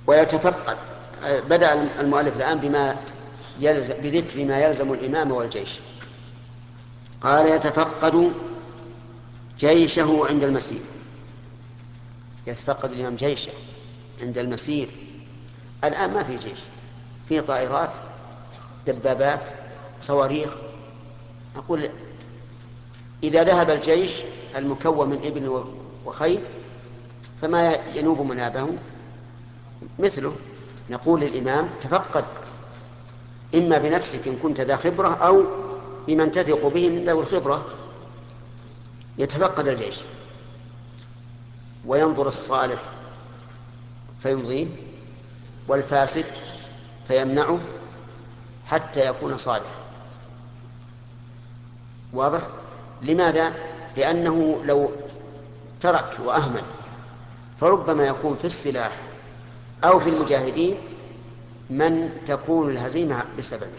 ويتفقد. بدأ المؤلف الآن بذكر ما يلزم الإمام والجيش. قال يتفقد جيشه عند المسير. يتفقد الإمام جيشه عند المسير. الآن ما في جيش، في طائرات، دبابات، صواريخ. أقول إذا ذهب الجيش المكون من إبل وخيل فما ينوب منابه مثله. نقول للإمام تفقد، إما بنفسك إن كنت ذا خبرة أو بمن تثق به من ذوي الخبرة. يتفقد الجيش وينظر الصالح فيمضيه والفاسد فيمنعه حتى يكون صالح. واضح؟ لماذا؟ لأنه لو ترك وأهمل فربما يكون في السلاح أو في المجاهدين من تكون الهزيمة بسببه.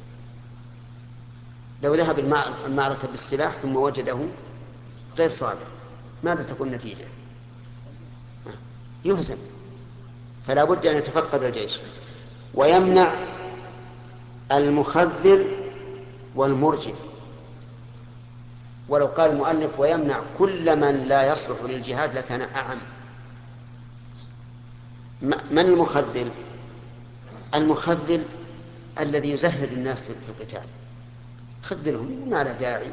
لو ذهب المعركة بالسلاح ثم وجده غير صالح ماذا تكون النتيجة؟ يهزم. فلا بد أن يتفقد الجيش ويمنع المخذل والمرجف. ولو قال المؤلف ويمنع كل من لا يصلح للجهاد لكان أعم. من المخذل؟ المخذل الذي يزهد الناس في القتال. خذلهم ما له داعي،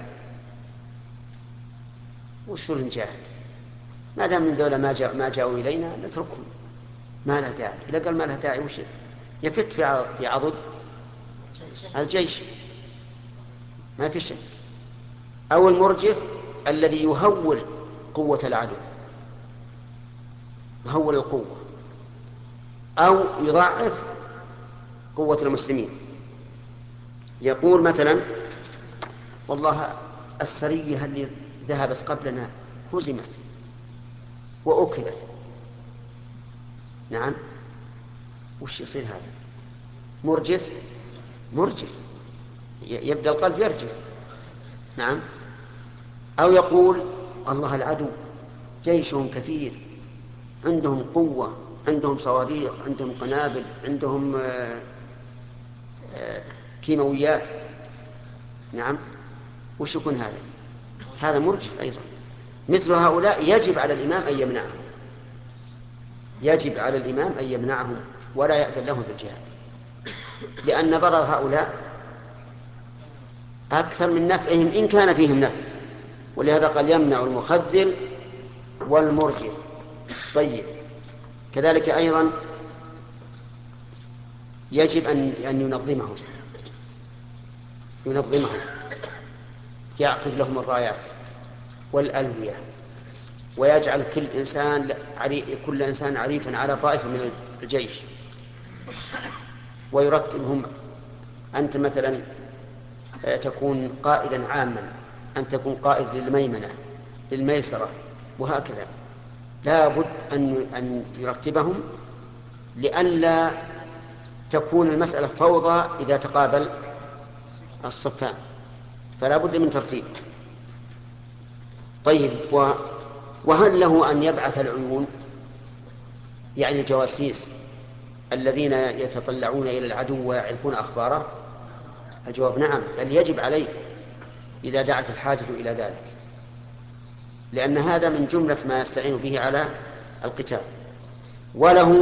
وشو نجاهد ما دام من دولة ما جاءوا إلينا نتركهم، ما له داعي. إذا قال ما له داعي وش يفت في عضد الجيش؟ ما في شيء. أو المرجف الذي يهول قوة العدو، يهول القوة أو يضعف قوة المسلمين. يقول مثلا والله السرية اللي ذهبت قبلنا هزمت وأكلت. نعم، وش يصير هذا؟ مرجف. مرجف يبدأ القلب يرجف. نعم. أو يقول الله العدو جيشهم كثير، عندهم قوة، عندهم صواريخ، عندهم قنابل، عندهم كيماويات. نعم، وش يكون هذا؟ هذا مرجف أيضا. مثل هؤلاء يجب على الإمام أن يمنعهم، يجب على الإمام أن يمنعهم ولا يأذن لهم بالجهاد، لأن ضرر هؤلاء أكثر من نفعهم إن كان فيهم نفع. ولهذا قال يمنع المخذل والمرجف. طيب، كذلك أيضا يجب أن ينظمهم، يعقد لهم الرايات والألوية، ويجعل كل إنسان عريفا على طائفة من الجيش، ويرتبهم. أنت مثلا تكون قائدا عاما، أن تكون قائد للميمنة للميسرة، وهكذا. لا بد أن يرتبهم لئلا تكون المسألة فوضى إذا تقابل الصفان، فلا بد من ترتيب. طيب، وهل له أن يبعث العيون، يعني الجواسيس الذين يتطلعون إلى العدو ويعرفون أخباره؟ الجواب نعم، بل يجب عليه إذا دعت الحاجة إلى ذلك، لأن هذا من جملة ما يستعين به على القتال. وله